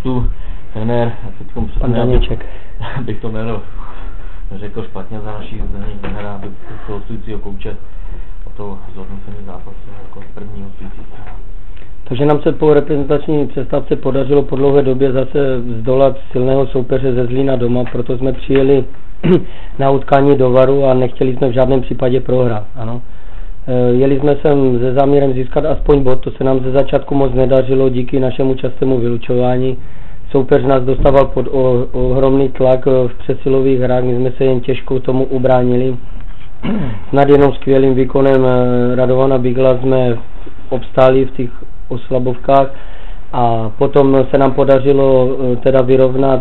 Mostu, trenér, pan Daněček. Bych to jméno řekl špatně za naší trenéra, hostujícího kouče o to zhodnocení zápasu jako první hostující. Takže nám se po reprezentační přestávce podařilo po dlouhé době zase zdolat silného soupeře ze Zlína doma, proto jsme přijeli na utkání do Varu a nechtěli jsme v žádném případě prohrát. Ano. Jeli jsme sem se záměrem získat aspoň bod, to se nám ze začátku moc nedařilo díky našemu častému vylučování. Soupeř nás dostával pod ohromný tlak v přesilových hrách, my jsme se jen těžko tomu ubránili. Snad jenom skvělým výkonem Radovana Bigla jsme obstáli v těch oslabovkách a potom se nám podařilo teda vyrovnat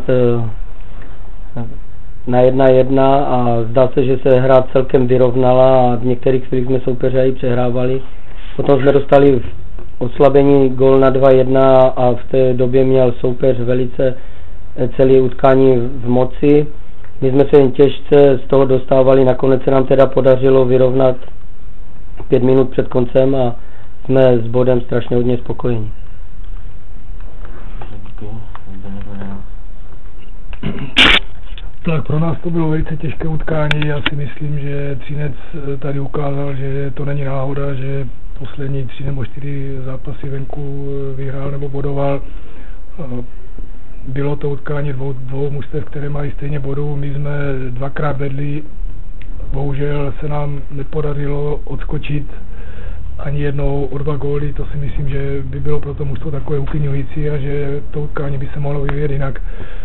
na 1-1 a zdá se, že se hra celkem vyrovnala a v některých chvílích jsme soupeře i přehrávali. Potom jsme dostali v oslabení gól na 2-1 a v té době měl soupeř velice celé utkání v moci. My jsme se jen těžce z toho dostávali, nakonec se nám teda podařilo vyrovnat 5 minut před koncem a jsme s bodem strašně hodně spokojení. Tak pro nás to bylo velice těžké utkání. Já si myslím, že Třinec tady ukázal, že to není náhoda, že poslední 3 nebo 4 zápasy venku vyhrál nebo bodoval. Bylo to utkání dvou mužstev, které mají stejně bodů. My jsme 2krát vedli. Bohužel se nám nepodařilo odskočit ani jednou o 2 góly. To si myslím, že by bylo pro to mužstvo takové uklidňující a že to utkání by se mohlo vyvíjet jinak.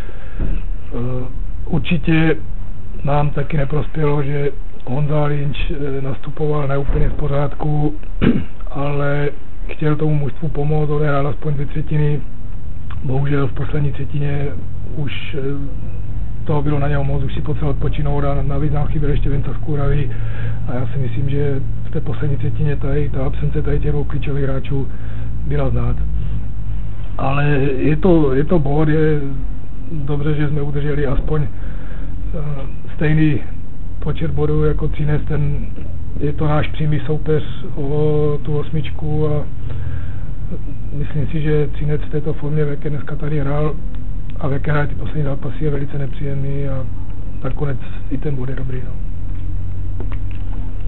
Určitě nám taky neprospělo, že Honza Lynch nastupoval neúplně v pořádku, ale chtěl tomu mužstvu pomoct, odehrál aspoň 2/3. Bohužel v poslední třetině už toho bylo na něho moc, už si potřeboval odpočinout a navíc nám chyběl ještě Venca Skůravý a já si myslím, že v té poslední třetině ta absence tady těch 2 klíčových hráčů byla znát. Ale je to bod, je dobře, že jsme udrželi aspoň stejný počet bodů jako Třinec, je to náš přímý soupeř o tu 8 a myslím si, že Třinec v této formě, v jaké dneska tady hrál a v jaké hraje ty poslední zápasy, je velice nepříjemný a nakonec i ten bod je dobrý. No.